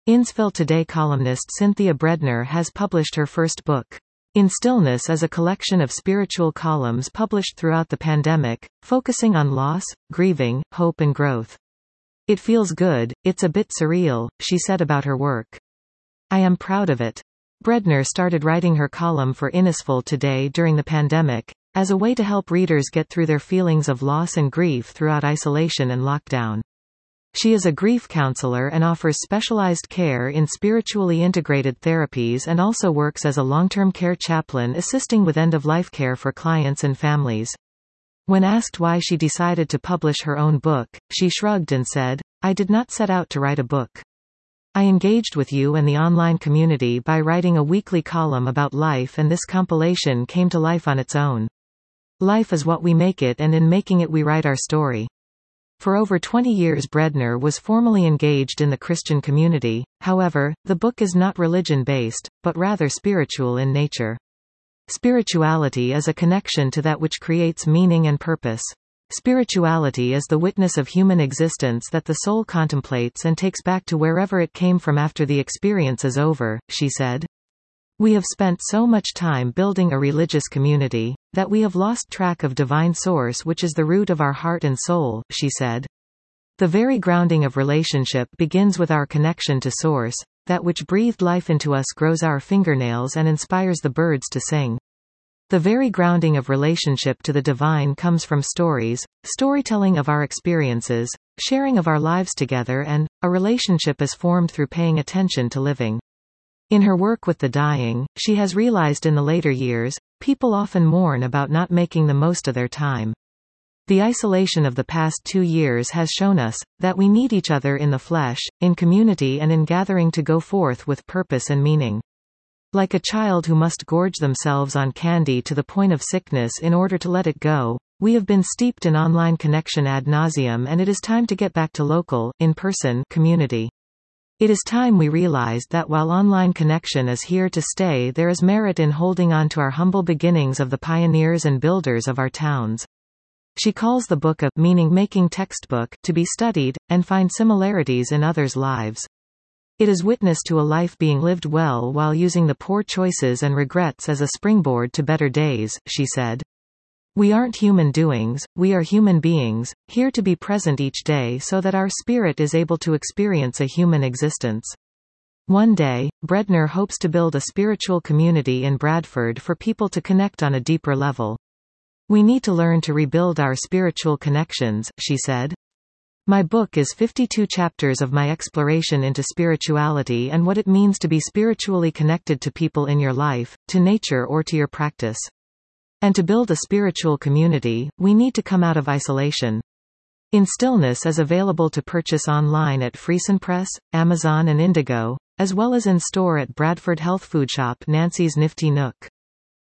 Innsville Today columnist Cynthia Bredner has published her first book. In Stillness is a collection of spiritual columns published throughout the pandemic, focusing on loss, grieving, hope and growth. It feels good, it's a bit surreal, she said about her work. I am proud of it. Bredner started writing her column for Innisfil Today during the pandemic, as a way to help readers get through their feelings of loss and grief throughout isolation and lockdown. She is a grief counselor and offers specialized care in spiritually integrated therapies and also works as a long-term care chaplain assisting with end-of-life care for clients and families. When asked why she decided to publish her own book, she shrugged and said, "I did not set out to write a book. I engaged with you and the online community by writing a weekly column about life, and this compilation came to life on its own. Life is what we make it, and in making it we write our story." For over 20 years Bredner was formally engaged in the Christian community, however, the book is not religion-based, but rather spiritual in nature. Spirituality is a connection to that which creates meaning and purpose. Spirituality is the witness of human existence that the soul contemplates and takes back to wherever it came from after the experience is over, she said. We have spent so much time building a religious community, that we have lost track of divine source, which is the root of our heart and soul, she said. The very grounding of relationship begins with our connection to source, that which breathed life into us grows our fingernails and inspires the birds to sing. The very grounding of relationship to the divine comes from stories, storytelling of our experiences, sharing of our lives together, and a relationship is formed through paying attention to living. In her work with the dying, she has realized in the later years, people often mourn about not making the most of their time. The isolation of the past 2 years has shown us that we need each other in the flesh, in community, and in gathering to go forth with purpose and meaning. Like a child who must gorge themselves on candy to the point of sickness in order to let it go, we have been steeped in online connection ad nauseum, and it is time to get back to local, in-person community. It is time we realized that while online connection is here to stay, there is merit in holding on to our humble beginnings of the pioneers and builders of our towns. She calls the book a meaning-making textbook to be studied, and find similarities in others' lives. It is witness to a life being lived well while using the poor choices and regrets as a springboard to better days, she said. We aren't human doings, we are human beings, here to be present each day so that our spirit is able to experience a human existence. One day, Bredner hopes to build a spiritual community in Bradford for people to connect on a deeper level. We need to learn to rebuild our spiritual connections, she said. My book is 52 chapters of my exploration into spirituality and what it means to be spiritually connected to people in your life, to nature or to your practice. And to build a spiritual community, we need to come out of isolation. In Stillness is available to purchase online at Friesen Press, Amazon and Indigo, as well as in store at Bradford Health Food Shop Nancy's Nifty Nook.